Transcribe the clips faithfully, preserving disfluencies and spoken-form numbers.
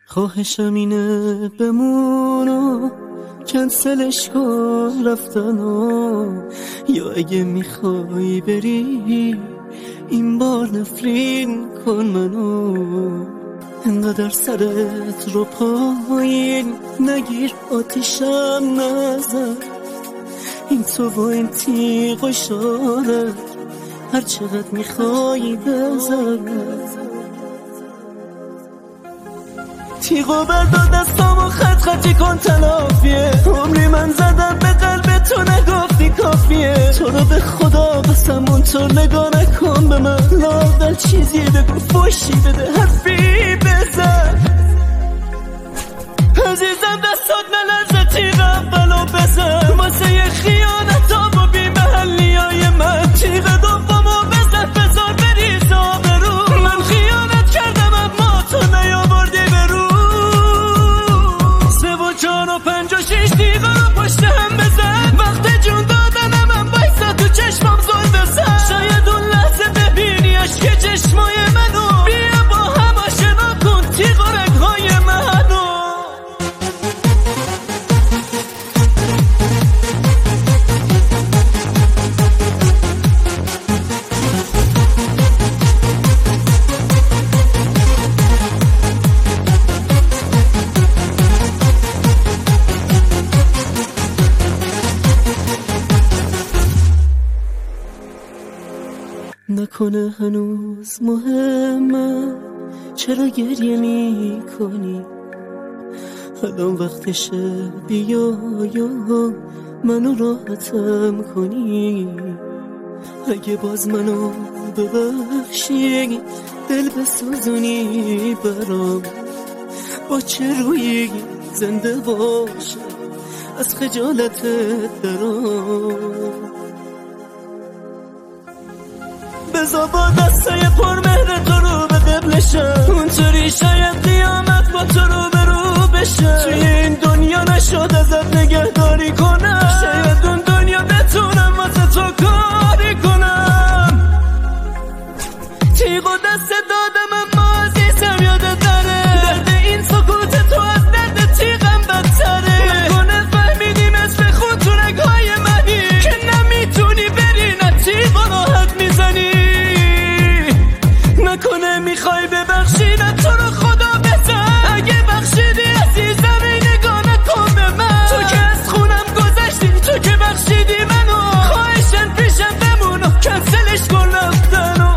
خواهشم اینه بمونو کنسلش کن رفتنو، یا اگه میخوای بری این بار نفرین کن منو. انقدر سرت رو پایین نگیر، آتیشم نزن، این تو و این تیغ و شارت هر چقدر میخوای بزن. تیغو بردار دستامو خط خطی کن تلافیه، عمری من زدم به قلب تو نگفتی کافیه. تو رو به خدا قسم اونطور نگاه نکن به من، لااقل چیزی بگو فوشی بده حرفی بزن. عزیزم دستات نلرزه تیغ اولو بزن، واسه یه خیانت و بی محلی های من تیغ دومو بزن بذار بریز آبرو. من خیانت کردم اما تو نیاوردی برو. سه و چهار و پنج و شیش تیغ رو پشت هم بزن، وقت جون دادنم من بایسته تو چشمم زل بزن. شاید اون لحظه ببینی عشق چشمای منو، بیا با هم آشنا کن تیغ و رگهای منو. نکنه هنوز مهمه چرا گریه می کنی، الان وقتشه بیا یا منو راحتم کنی. اگه باز منو ببخشی دل بسوزونی برام، با چه روی زنده باشه از خجالتت درام. بذار با دستای پر مهر تو رو به قبلشم، اونطوری شاید قیامت با تو رو به رو بشه. توی این دنیا نشد ازت نگهداری کنم، شاید اون دنیا بتونم واسه تو کاری کنم. تیغ و دست دادم اما عزیزم یادت نره، درد این سکوت تو از درد تیغم بدتره. نکنه فهمیدیم اسم خود تو رگهای منی که نمیتونی بری نه تیغ و راحت میزنی. نکنه میخوای ببخشی نه تو رو خدا بزن، اگه بخشیدی عزیزم این نگاه نکن به من. تو که از خونم گذشتی تو که بخشیدی منو، خواهشن پیشم بمون و کنسلش کن رفتنو.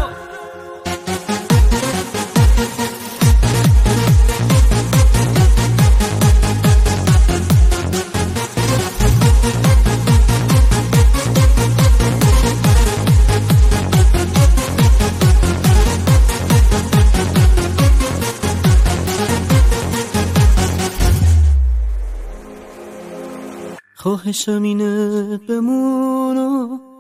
خواهشم اینه بمونو